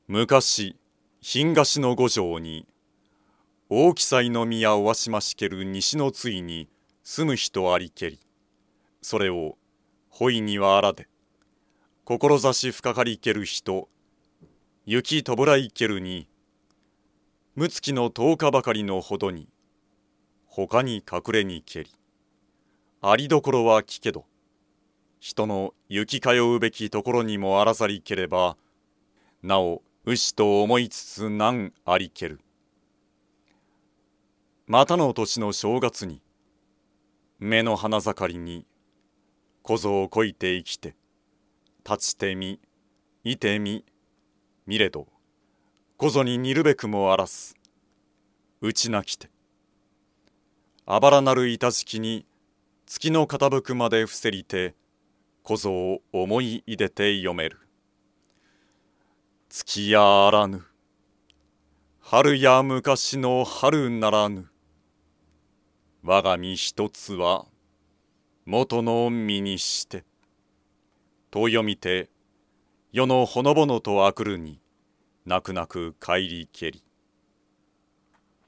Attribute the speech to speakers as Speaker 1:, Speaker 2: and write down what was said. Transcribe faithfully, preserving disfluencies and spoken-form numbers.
Speaker 1: 昔東の五条に大奇祭の宮をわしましける西のついに住む人ありけり、それをほいにはあらで志深かりける人雪とぶらいけるにむつきの十日ばかりのほどに他に隠れにけり、ありどころは聞けど人の行き通うべきところにもあらざりければなお牛と思いつつ難ありける。またの年の正月に目の花盛りに小僧をこいて生きて立ちてみいてみ見れど小僧に似るべくもあらすうちなきてあばらなる板敷きに月の傾くまで伏せりて小僧を思いいでて読める。月やあらぬ春や昔の春ならぬ我が身一つは元の身にしてと読みて世のほのぼのとあくるに泣く泣く帰りけり。